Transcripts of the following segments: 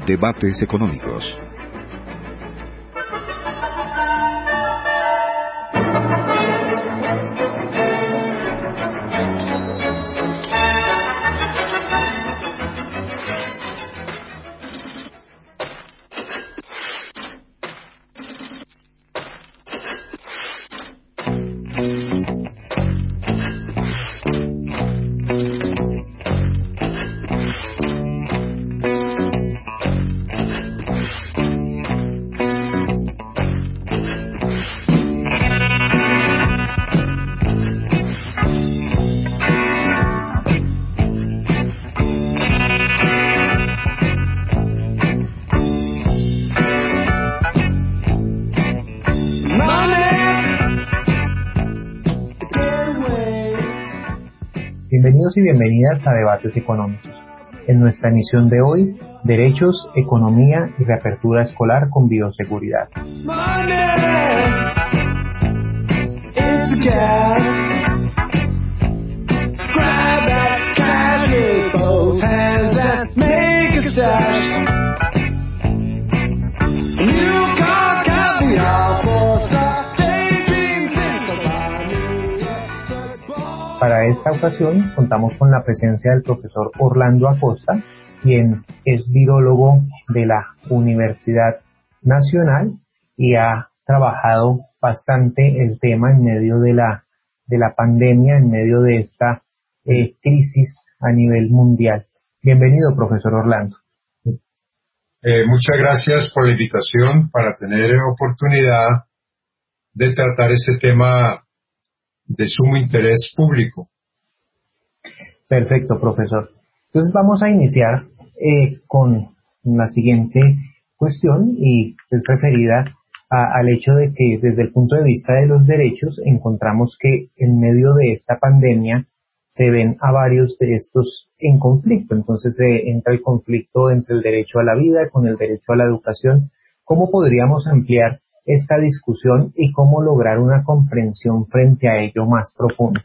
Debates económicos. Bienvenidos y bienvenidas a Debates Económicos. En nuestra emisión de hoy, Derechos, Economía y Reapertura Escolar con Bioseguridad. Para esta ocasión contamos con la presencia del profesor Orlando Acosta, quien es virólogo de la Universidad Nacional y ha trabajado bastante el tema en medio de la pandemia, en medio de esta crisis a nivel mundial. Bienvenido, profesor Orlando. Muchas gracias por la invitación para tener oportunidad de tratar ese tema de sumo interés público. Perfecto, profesor. Entonces vamos a iniciar con la siguiente cuestión y es referida al hecho de que desde el punto de vista de los derechos encontramos que en medio de esta pandemia se ven a varios de estos en conflicto. Entonces entra el conflicto entre el derecho a la vida con el derecho a la educación. ¿Cómo podríamos ampliar esta discusión y cómo lograr una comprensión frente a ello más profunda?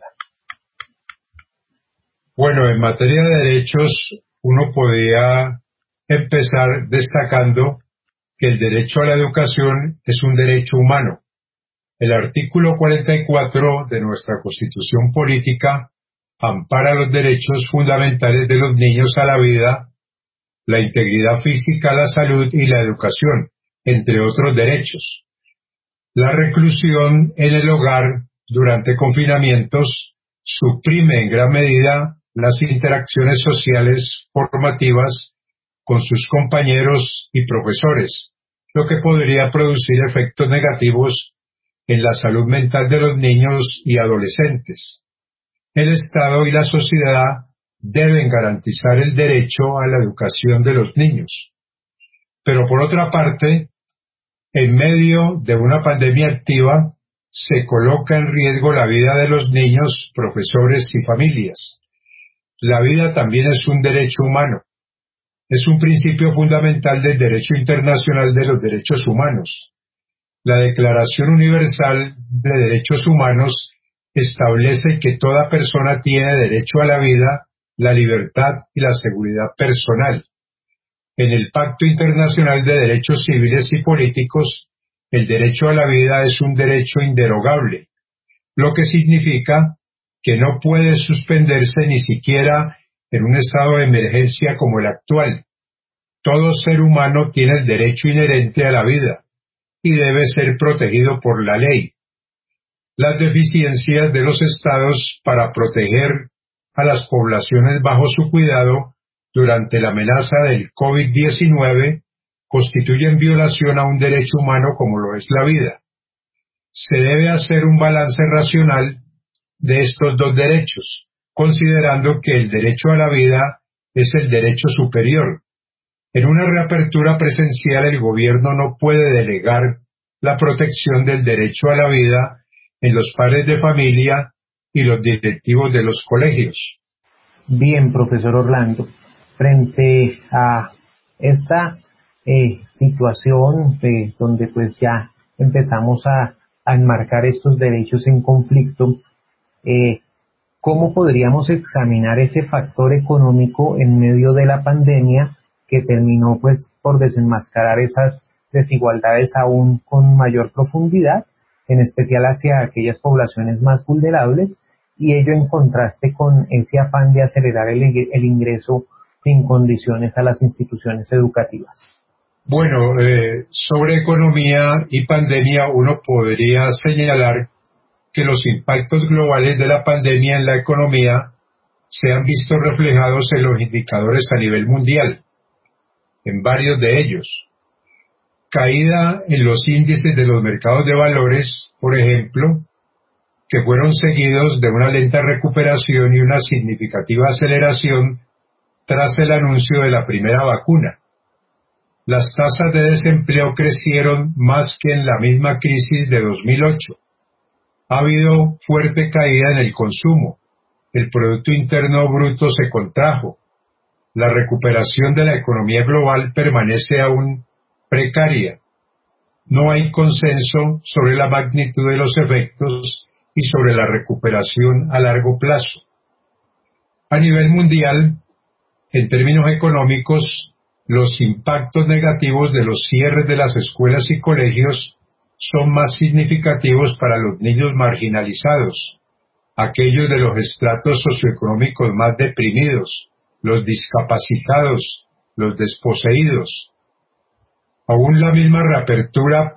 Bueno, en materia de derechos, uno podría empezar destacando que el derecho a la educación es un derecho humano. El artículo 44 de nuestra Constitución Política ampara los derechos fundamentales de los niños a la vida, la integridad física, la salud y la educación, entre otros derechos. La reclusión en el hogar durante confinamientos suprime en gran medida las interacciones sociales formativas con sus compañeros y profesores, lo que podría producir efectos negativos en la salud mental de los niños y adolescentes. El Estado y la sociedad deben garantizar el derecho a la educación de los niños. Pero por otra parte, en medio de una pandemia activa, se coloca en riesgo la vida de los niños, profesores y familias. La vida también es un derecho humano. Es un principio fundamental del derecho internacional de los derechos humanos. La Declaración Universal de Derechos Humanos establece que toda persona tiene derecho a la vida, la libertad y la seguridad personal. En el Pacto Internacional de Derechos Civiles y Políticos, el derecho a la vida es un derecho inderogable, lo que significa que no puede suspenderse ni siquiera en un estado de emergencia como el actual. Todo ser humano tiene el derecho inherente a la vida y debe ser protegido por la ley. Las deficiencias de los estados para proteger a las poblaciones bajo su cuidado durante la amenaza del COVID-19 constituyen violación a un derecho humano como lo es la vida. Se debe hacer un balance racional de estos dos derechos, considerando que el derecho a la vida es el derecho superior. En una reapertura presencial, el gobierno no puede delegar la protección del derecho a la vida en los padres de familia y los directivos de los colegios. Bien, profesor Orlando, frente a esta situación donde pues ya empezamos a enmarcar estos derechos en conflicto, ¿cómo podríamos examinar ese factor económico en medio de la pandemia que terminó pues por desenmascarar esas desigualdades aún con mayor profundidad, en especial hacia aquellas poblaciones más vulnerables, y ello en contraste con ese afán de acelerar el ingreso sin condiciones a las instituciones educativas. Bueno, sobre economía y pandemia uno podría señalar que los impactos globales de la pandemia en la economía se han visto reflejados en los indicadores a nivel mundial, en varios de ellos. Caída en los índices de los mercados de valores, por ejemplo, que fueron seguidos de una lenta recuperación y una significativa aceleración tras el anuncio de la primera vacuna. Las tasas de desempleo crecieron más que en la misma crisis de 2008. Ha habido fuerte caída en el consumo. El Producto Interno Bruto se contrajo. La recuperación de la economía global permanece aún precaria. No hay consenso sobre la magnitud de los efectos y sobre la recuperación a largo plazo. A nivel mundial, en términos económicos, los impactos negativos de los cierres de las escuelas y colegios son más significativos para los niños marginalizados, aquellos de los estratos socioeconómicos más deprimidos, los discapacitados, los desposeídos. Aún la misma reapertura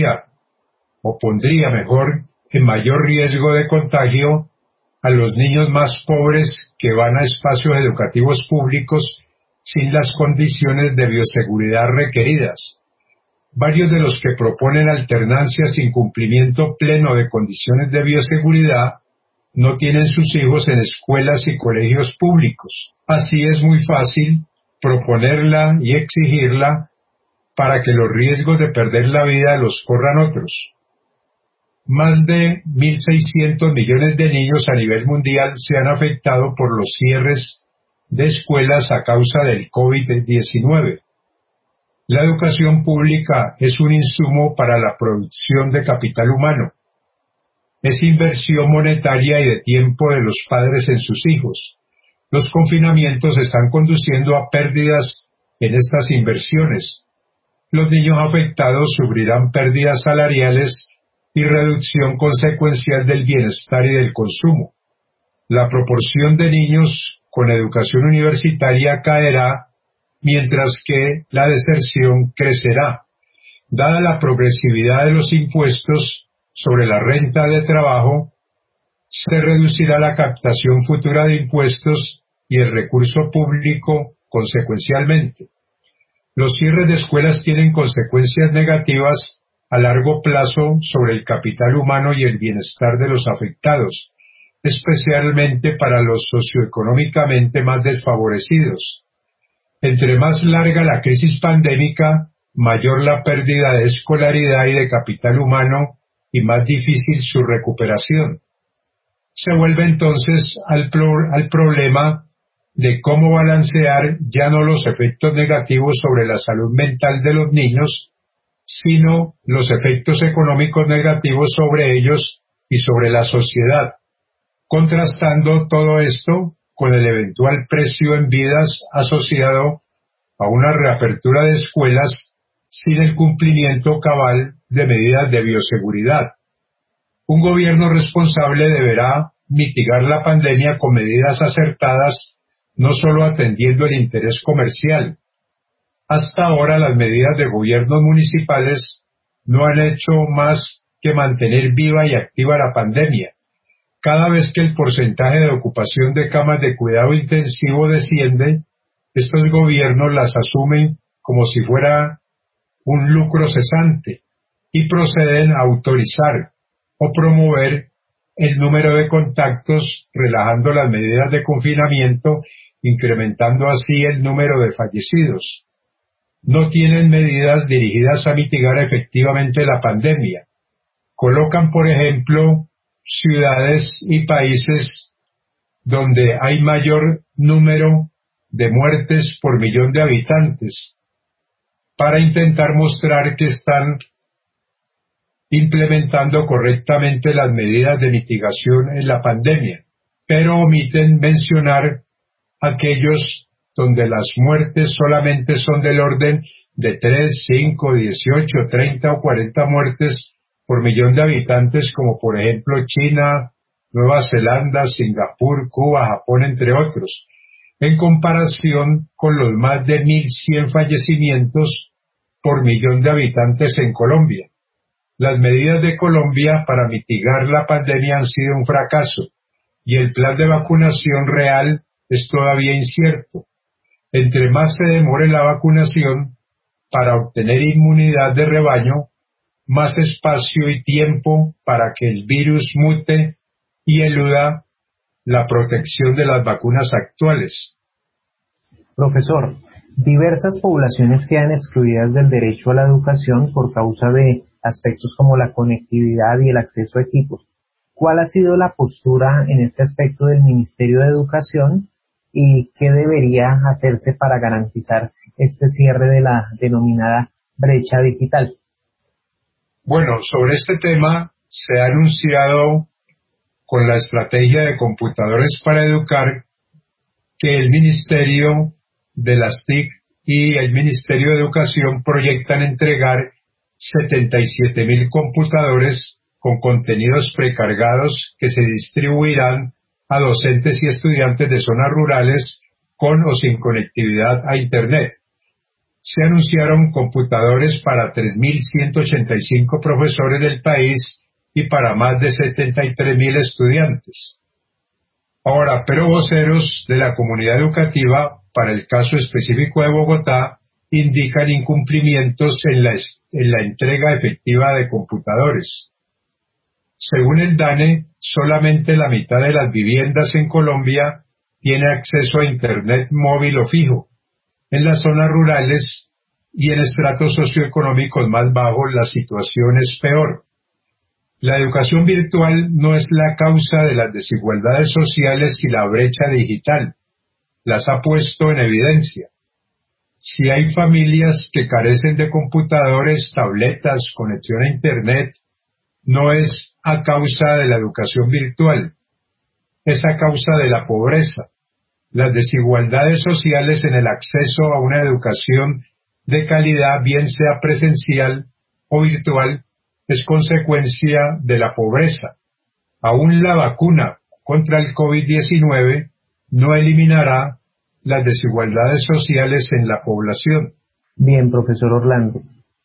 pondría mejor en mayor riesgo de contagio a los niños más pobres que van a espacios educativos públicos sin las condiciones de bioseguridad requeridas. Varios de los que proponen alternancia sin cumplimiento pleno de condiciones de bioseguridad no tienen sus hijos en escuelas y colegios públicos. Así es muy fácil proponerla y exigirla para que los riesgos de perder la vida los corran otros. Más de 1.600 millones de niños a nivel mundial se han afectado por los cierres de escuelas a causa del COVID-19. La educación pública es un insumo para la producción de capital humano. Es inversión monetaria y de tiempo de los padres en sus hijos. Los confinamientos están conduciendo a pérdidas en estas inversiones. Los niños afectados sufrirán pérdidas salariales y reducción consecuencial del bienestar y del consumo. La proporción de niños con educación universitaria caerá, mientras que la deserción crecerá. Dada la progresividad de los impuestos sobre la renta de trabajo, se reducirá la captación futura de impuestos y el recurso público consecuencialmente. Los cierres de escuelas tienen consecuencias negativas a largo plazo sobre el capital humano y el bienestar de los afectados, especialmente para los socioeconómicamente más desfavorecidos. Entre más larga la crisis pandémica, mayor la pérdida de escolaridad y de capital humano y más difícil su recuperación. Se vuelve entonces al problema de cómo balancear ya no los efectos negativos sobre la salud mental de los niños, sino los efectos económicos negativos sobre ellos y sobre la sociedad, contrastando todo esto con el eventual precio en vidas asociado a una reapertura de escuelas sin el cumplimiento cabal de medidas de bioseguridad. Un gobierno responsable deberá mitigar la pandemia con medidas acertadas, no solo atendiendo el interés comercial. Hasta ahora las medidas de gobiernos municipales no han hecho más que mantener viva y activa la pandemia. Cada vez que el porcentaje de ocupación de camas de cuidado intensivo desciende, estos gobiernos las asumen como si fuera un lucro cesante y proceden a autorizar o promover el número de contactos, relajando las medidas de confinamiento, incrementando así el número de fallecidos. No tienen medidas dirigidas a mitigar efectivamente la pandemia. Colocan, por ejemplo, ciudades y países donde hay mayor número de muertes por millón de habitantes, para intentar mostrar que están implementando correctamente las medidas de mitigación en la pandemia, pero omiten mencionar aquellos donde las muertes solamente son del orden de 3, 5, 18, 30 o 40 muertes por millón de habitantes, como por ejemplo China, Nueva Zelanda, Singapur, Cuba, Japón, entre otros, en comparación con los más de 1.100 fallecimientos por millón de habitantes en Colombia. Las medidas de Colombia para mitigar la pandemia han sido un fracaso y el plan de vacunación real es todavía incierto. Entre más se demore la vacunación para obtener inmunidad de rebaño, más espacio y tiempo para que el virus mute y eluda la protección de las vacunas actuales. Profesor, diversas poblaciones quedan excluidas del derecho a la educación por causa de aspectos como la conectividad y el acceso a equipos. ¿Cuál ha sido la postura en este aspecto del Ministerio de Educación y qué debería hacerse para garantizar este cierre de la denominada brecha digital? Bueno, sobre este tema se ha anunciado con la estrategia de computadores para educar que el Ministerio de las TIC y el Ministerio de Educación proyectan entregar 77.000 computadores con contenidos precargados que se distribuirán a docentes y estudiantes de zonas rurales con o sin conectividad a Internet. Se anunciaron computadores para 3.185 profesores del país y para más de 73.000 estudiantes. Ahora, pero voceros de la comunidad educativa, para el caso específico de Bogotá, indican incumplimientos en la entrega efectiva de computadores. Según el DANE, solamente la mitad de las viviendas en Colombia tiene acceso a Internet móvil o fijo. En las zonas rurales y en estratos socioeconómicos más bajos la situación es peor. La educación virtual no es la causa de las desigualdades sociales y la brecha digital. Las ha puesto en evidencia. Si hay familias que carecen de computadores, tabletas, conexión a Internet, no es a causa de la educación virtual, es a causa de la pobreza. Las desigualdades sociales en el acceso a una educación de calidad, bien sea presencial o virtual, es consecuencia de la pobreza. Aún la vacuna contra el COVID-19 no eliminará las desigualdades sociales en la población. Bien, profesor Orlando.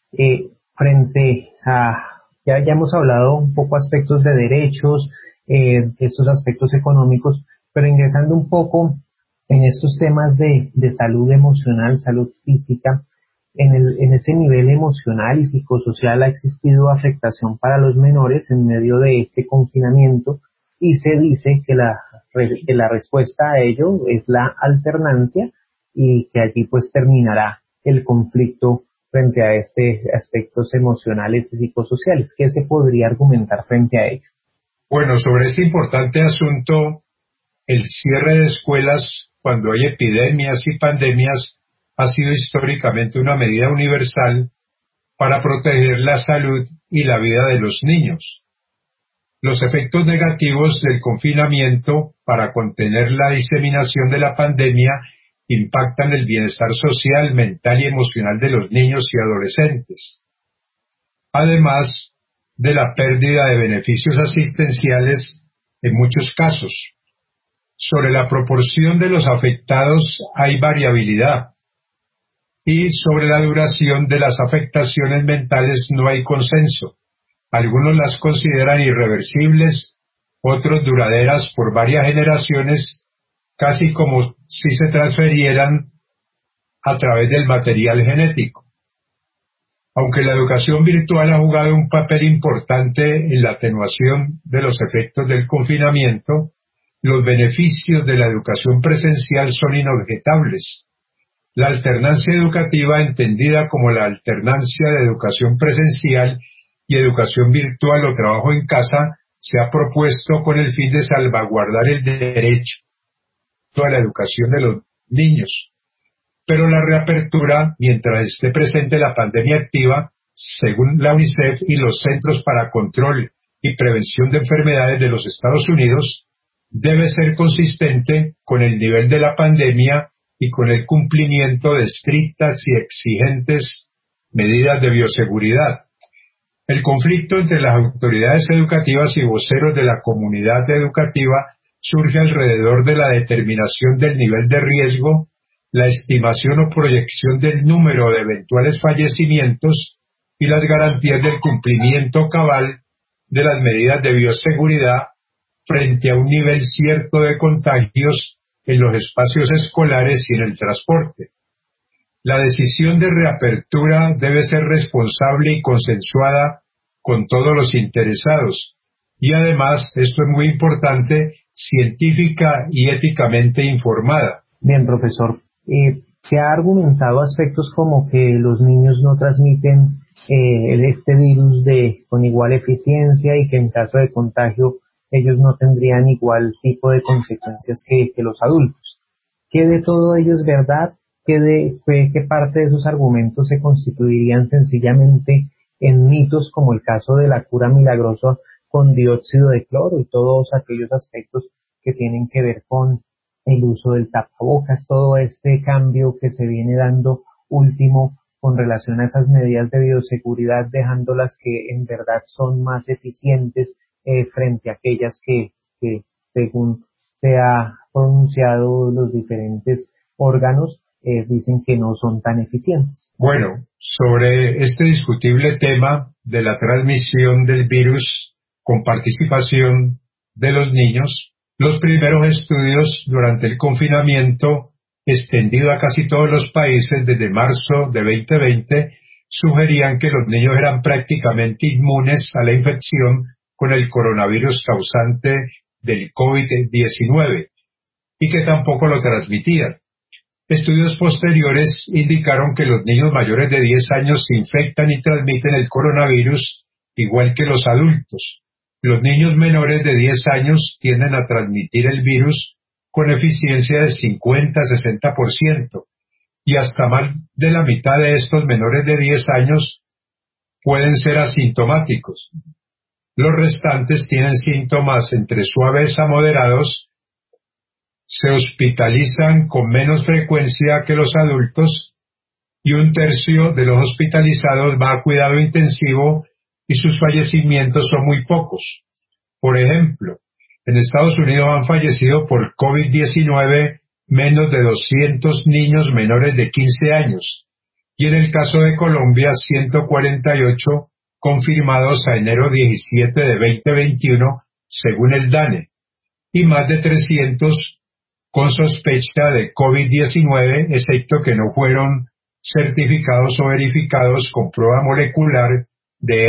Frente a, ya hemos hablado un poco aspectos de derechos, estos aspectos económicos, pero ingresando un poco en estos temas de salud emocional, salud física, en ese nivel emocional y psicosocial ha existido afectación para los menores en medio de este confinamiento y se dice que la respuesta a ello es la alternancia y que allí pues terminará el conflicto frente a aspectos emocionales y psicosociales. ¿Qué se podría argumentar frente a ello? Bueno, sobre este importante asunto, el cierre de escuelas cuando hay epidemias y pandemias ha sido históricamente una medida universal para proteger la salud y la vida de los niños. Los efectos negativos del confinamiento para contener la diseminación de la pandemia impactan el bienestar social, mental y emocional de los niños y adolescentes, además de la pérdida de beneficios asistenciales en muchos casos. Sobre la proporción de los afectados hay variabilidad y sobre la duración de las afectaciones mentales no hay consenso. Algunos las consideran irreversibles, otros duraderas por varias generaciones, casi como si se transferieran a través del material genético. Aunque la educación virtual ha jugado un papel importante en la atenuación de los efectos del confinamiento, los beneficios de la educación presencial son inobjetables. La alternancia educativa, entendida como la alternancia de educación presencial y educación virtual o trabajo en casa, se ha propuesto con el fin de salvaguardar el derecho a la educación de los niños. Pero la reapertura, mientras esté presente la pandemia activa, según la UNICEF y los Centros para Control y Prevención de Enfermedades de los Estados Unidos, debe ser consistente con el nivel de la pandemia y con el cumplimiento de estrictas y exigentes medidas de bioseguridad. El conflicto entre las autoridades educativas y voceros de la comunidad educativa surge alrededor de la determinación del nivel de riesgo, la estimación o proyección del número de eventuales fallecimientos y las garantías del cumplimiento cabal de las medidas de bioseguridad frente a un nivel cierto de contagios en los espacios escolares y en el transporte. La decisión de reapertura debe ser responsable y consensuada con todos los interesados y además, esto es muy importante, científica y éticamente informada. Bien, profesor. Se ha argumentado aspectos como que los niños no transmiten este virus con igual eficiencia y que en caso de contagio ellos no tendrían igual tipo de consecuencias que los adultos. ¿Qué de todo ello es verdad? ¿Qué parte de esos argumentos se constituirían sencillamente en mitos como el caso de la cura milagrosa con dióxido de cloro y todos aquellos aspectos que tienen que ver con el uso del tapabocas, todo este cambio que se viene dando último con relación a esas medidas de bioseguridad, dejándolas que en verdad son más eficientes frente a aquellas que según se ha pronunciado los diferentes órganos, dicen que no son tan eficientes. Bueno, sobre este discutible tema de la transmisión del virus con participación de los niños, los primeros estudios durante el confinamiento extendido a casi todos los países desde marzo de 2020 sugerían que los niños eran prácticamente inmunes a la infección con el coronavirus causante del COVID-19 y que tampoco lo transmitían. Estudios posteriores indicaron que los niños mayores de 10 años se infectan y transmiten el coronavirus igual que los adultos. Los niños menores de 10 años tienden a transmitir el virus con eficiencia de 50-60% y hasta más de la mitad de estos menores de 10 años pueden ser asintomáticos. Los restantes tienen síntomas entre suaves a moderados, se hospitalizan con menos frecuencia que los adultos y un tercio de los hospitalizados va a cuidado intensivo y sus fallecimientos son muy pocos. Por ejemplo, en Estados Unidos han fallecido por COVID-19 menos de 200 niños menores de 15 años y en el caso de Colombia 148 confirmados a enero 17 de 2021 según el DANE y más de 300 con sospecha de COVID-19, excepto que no fueron certificados o verificados con prueba molecular de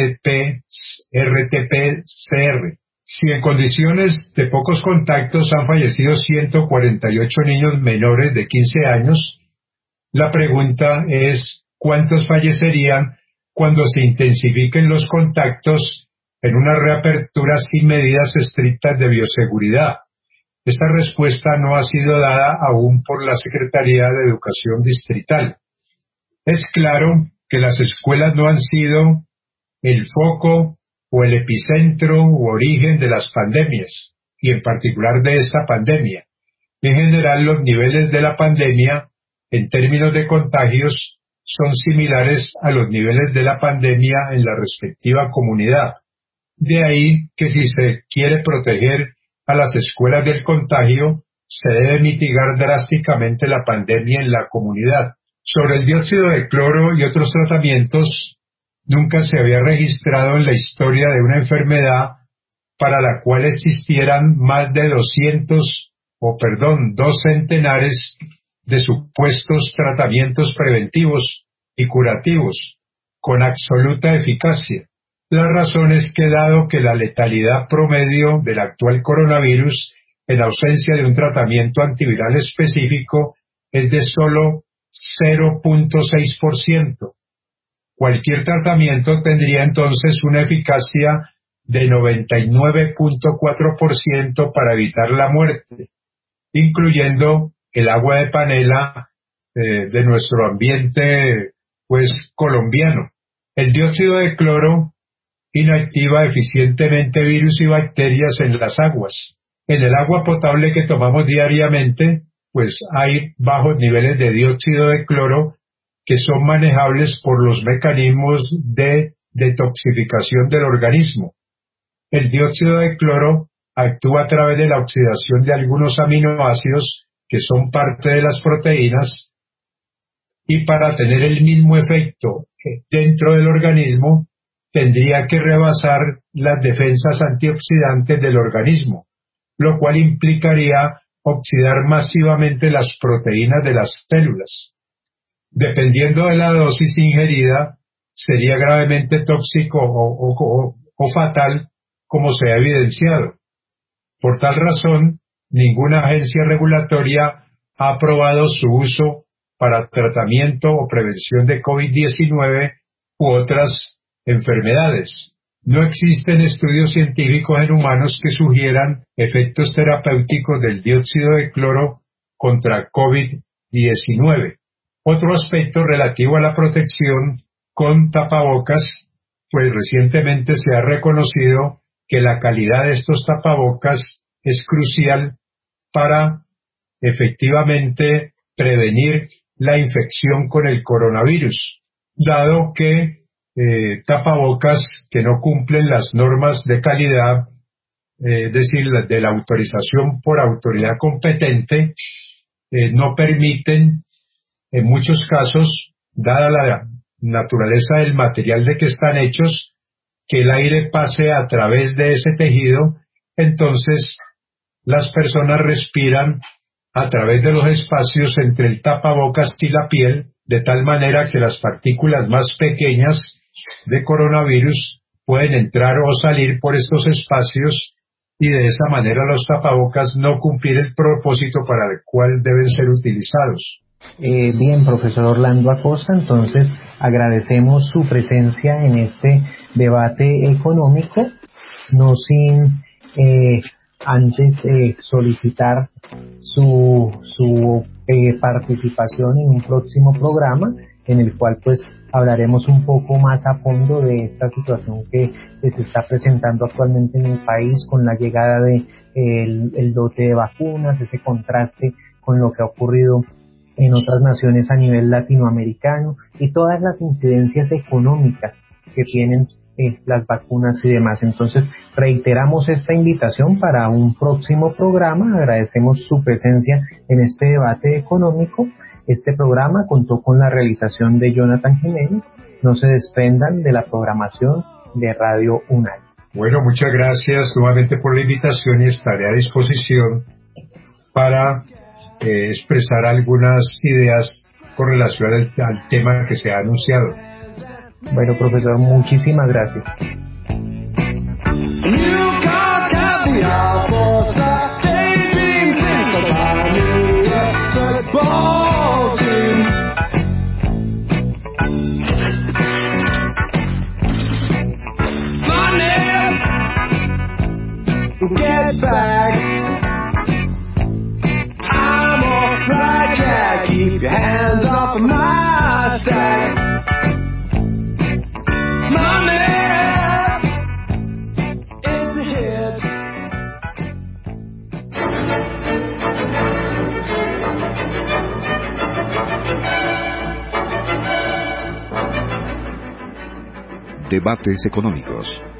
RT-PCR. Si en condiciones de pocos contactos han fallecido 148 niños menores de 15 años, la pregunta es ¿cuántos fallecerían cuando se intensifiquen los contactos en una reapertura sin medidas estrictas de bioseguridad? Esta respuesta no ha sido dada aún por la Secretaría de Educación Distrital. Es claro que las escuelas no han sido el foco o el epicentro u origen de las pandemias, y en particular de esta pandemia. En general, los niveles de la pandemia, en términos de contagios, son similares a los niveles de la pandemia en la respectiva comunidad. De ahí que si se quiere proteger a las escuelas del contagio, se debe mitigar drásticamente la pandemia en la comunidad. Sobre el dióxido de cloro y otros tratamientos, nunca se había registrado en la historia de una enfermedad para la cual existieran más de 2 centenares de supuestos tratamientos preventivos y curativos, con absoluta eficacia. La razón es que dado que la letalidad promedio del actual coronavirus en ausencia de un tratamiento antiviral específico es de solo 0.6%, cualquier tratamiento tendría entonces una eficacia de 99.4% para evitar la muerte, incluyendo el agua de panela de nuestro ambiente colombiano. El dióxido de cloro inactiva eficientemente virus y bacterias en las aguas. En el agua potable que tomamos diariamente, pues hay bajos niveles de dióxido de cloro que son manejables por los mecanismos de detoxificación del organismo. El dióxido de cloro actúa a través de la oxidación de algunos aminoácidos que son parte de las proteínas, y para tener el mismo efecto dentro del organismo tendría que rebasar las defensas antioxidantes del organismo, lo cual implicaría oxidar masivamente las proteínas de las células. Dependiendo de la dosis ingerida, sería gravemente tóxico o fatal, como se ha evidenciado. Por tal razón, ninguna agencia regulatoria ha aprobado su uso para tratamiento o prevención de COVID-19 u otras enfermedades. No existen estudios científicos en humanos que sugieran efectos terapéuticos del dióxido de cloro contra COVID-19. Otro aspecto relativo a la protección con tapabocas, pues recientemente se ha reconocido que la calidad de estos tapabocas es crucial para efectivamente prevenir la infección con el coronavirus, dado que tapabocas que no cumplen las normas de calidad, es decir, de la autorización por autoridad competente, no permiten, en muchos casos, dada la naturaleza del material de que están hechos, que el aire pase a través de ese tejido. Entonces las personas respiran a través de los espacios entre el tapabocas y la piel, de tal manera que las partículas más pequeñas de coronavirus pueden entrar o salir por estos espacios, y de esa manera los tapabocas no cumplir el propósito para el cual deben ser utilizados. Bien, profesor Orlando Acosta, entonces agradecemos su presencia en este debate económico, no sin antes solicitar su participación en un próximo programa en el cual pues hablaremos un poco más a fondo de esta situación que se está presentando actualmente en el país con la llegada de el dote de vacunas, ese contraste con lo que ha ocurrido en otras naciones a nivel latinoamericano y todas las incidencias económicas que tienen las vacunas y demás. Entonces reiteramos esta invitación para un próximo programa. Agradecemos su presencia en este debate económico. Este programa contó con la realización de Jonathan Jiménez. No se desprendan de la programación de Radio UNAI. Bueno, muchas gracias nuevamente por la invitación y estaré a disposición para expresar algunas ideas con relación al tema que se ha anunciado. Bueno, profesor, muchísimas gracias. Get back. I'm off my track. Keep your hands off my stack. Money is a hit. Debates económicos.